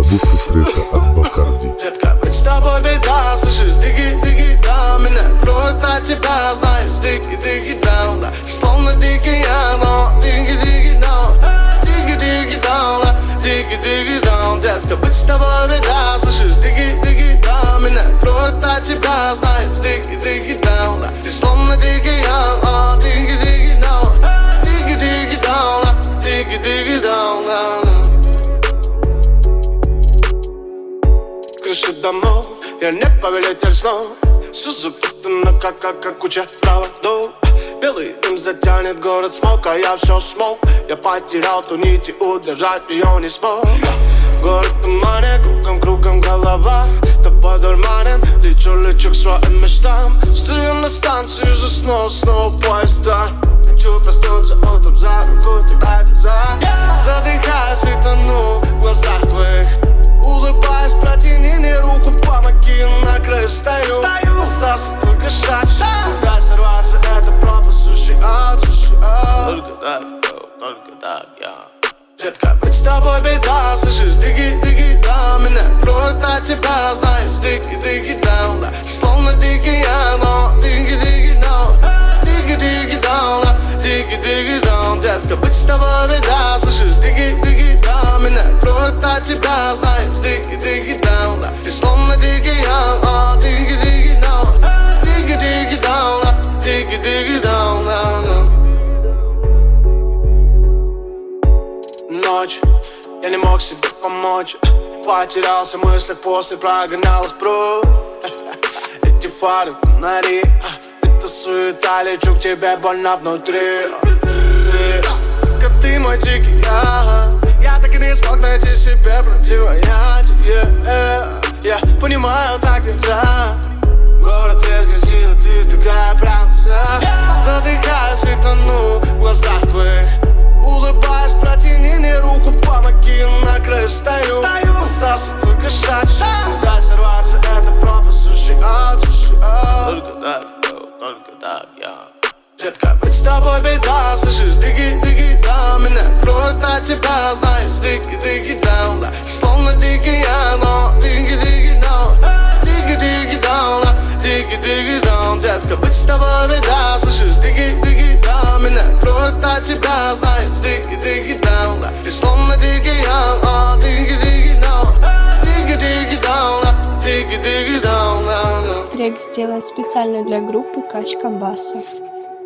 будто крыша от Бакарди. Детка, быть с тобой беда, слышишь, диги-диги, да. Меня кроет от тебя, знаешь, диги-диги, да. Словно дикий я, но диги-диги, да. Диги-диги, да, диги-диги, да. Детка, быть с тобой беда, слышишь, диги-диги, да. Меня кроет от тебя, знаешь, диги-диги, да. Ты словно дикий я, диги-диги, да. Диги-диги, да, диги-диги, да. Крыши домов, я не повелитель снов. Все запутано, как куча проводов. Белый дым затянет город смог, а я все смог. Я потерял ту нить и удержать ее не смог. Город в тумане, кругом голова. Тобой дурманен, лечу к своим мечтам. Стою на станции, жду снова поезда. Хочу проснуться утром за руку, тебя держать. Задыхаюсь и тону в глазах твоих. Улыбаясь, протяни мне руку, помоги, на краю стою. Остался только шаг, куда сорваться, это пропасть, суши. Только так, я. Детка, быть с тобой беда, слышишь, диги-диги, да. Меня кроет от тебя, знаешь, диги-диги, да. Словно дикий я, но диги-диги, да. Диги-диги, да, диги-диги, да. Детка, быть с тобой беда, слышишь, диги-диги, да. Меня кроет от тебя, знаешь, диги-диги, да. Ты словно дикий я, диги-диги, да. Диги-диги, да, диги-диги, да. Ночь, я не мог себе помочь. Потерялся в мыслях, после прогонял их прочь. Эти фары, фонари, это суета, лечу к тебе, больно внутри. Только ты мой дикий я так и не смог найти себе противоядие. Я понимаю, так нельзя. Город весь грязил, ты такая прям вся. Задыхаюсь и тону в глазах твоих. Улыбаясь, протяни мне руку, помоги, на краю стою. Остался только шаг, куда сорваться, это пропасть, суши. Только так, я. Детка, быть с тобой беда, слышишь, диги-диги, да. Меня кроет от тебя, знаешь, диги-диги, да. Словно дикий я, но диги-диги, да. Диги-диги, да, диги-диги, да. Детка, быть с тобой беда, слышишь, диги-диги, да. Меня кроет от тебя, знаешь, диги-диги, да. Ты словно дикий я, диги-диги, да. Диги-диги, да, диги-диги, да. Трек сделан специально для группы Качка Баса.